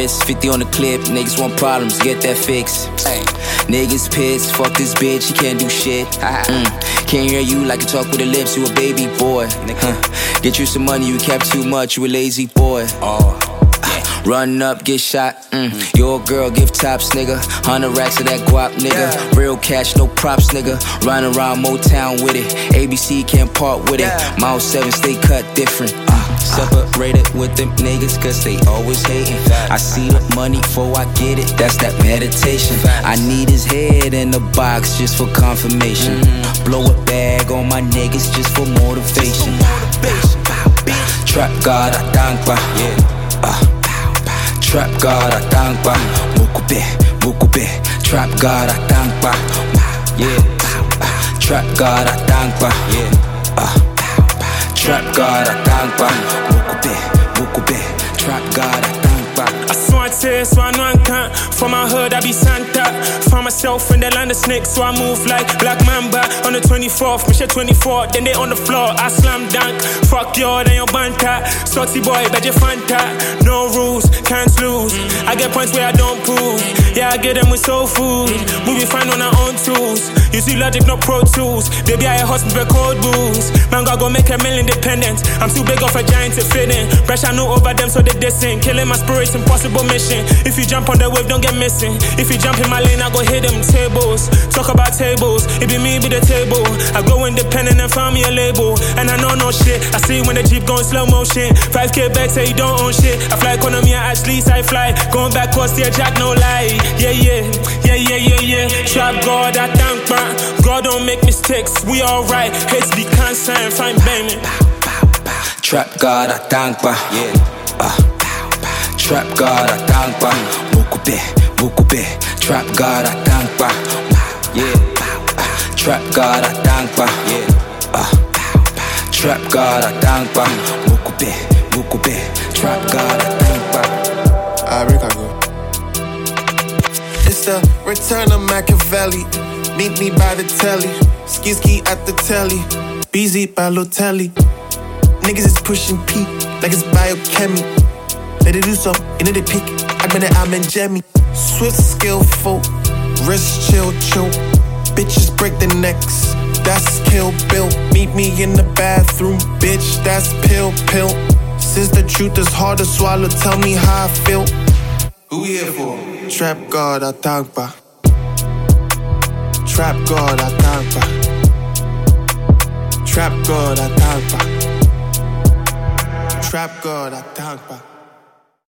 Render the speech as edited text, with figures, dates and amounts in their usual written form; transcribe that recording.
wrist, 50 on the clip. Niggas want problems, get that fixed. Niggas pissed, fuck this bitch, he can't do shit. Can't hear you like you talk with the lips, you a baby boy. Get you some money, you kept too much, you a lazy boy. Run up, get shot. Your girl, give tops, nigga. 100 racks of that guap, nigga. Real cash, no props, nigga. Riding around Motown with it. ABC can't part with it. Mile 7, stay cut different. Separated with them niggas, cause they always hating. I see the money before I get it, that's that meditation. I need his head in the box just for confirmation. Blow a bag on my niggas just for motivation. Trap God, I thank ba. Trap God, I thank ba. Mukube. Trap God, I thank ba. Trap God, I thank ba. Trap God, I thank ba. Mukube. Trap God, I thank ba. I swear to, so I know I can't. For my hood, I be Santa. Found myself in the land of snakes, so I move like Black Mamba. On the 24th, Michelle 24th, then they on the floor, I slam dunk. Fuck you, then your banter. Salty boy, bet you Fanta. No rules, can't lose. I get points where I don't prove. Yeah, I get them with soul food. Movie fine on our own tools. You see logic, not pro tools. Baby, I hospital cold booze. Man, gotta go make a million independent. I'm too big of a giant to fit in. Pressure no over them, so they dissing. Killing my spirit's impossible mission. If you jump on the wave, don't get missing. If you jump in my lane, I go hit them tables. Talk about tables, it be me, be the table. I go independent and find me a label. And I know no shit. I see when the Jeep go in slow motion. 5K back, say you don't own shit. I fly economy, I actually I fly. Going back, cause the jack, no lie. Yeah. Trap God, I thank man. God don't make mistakes, we alright. Hates be cancer and fine banging. Trap God, I thank ba. Trap God, I thank ba. Mukube. Trap God, I thank ba. Trap God, I thank ba. Trap God, I thank ba. Mukube. Trap God, I thank ba. Ricardo. It's the return of Machiavelli. Meet me by the telly. Ski at the telly. BZ Balotelli. Niggas is pushing P like it's biochemy. Let it do so, you know they pick. I'm in Jemmy. Swift, skillful, wrist chill. Bitches break their necks. That's Kill Bill. Meet me in the bathroom, bitch. That's pill. Since the truth is hard to swallow, tell me how I feel. Who we here for? Trap God, I thank ba. Trap God, I thank ba. Trap God, I thank ba. Trap God, I thank ba.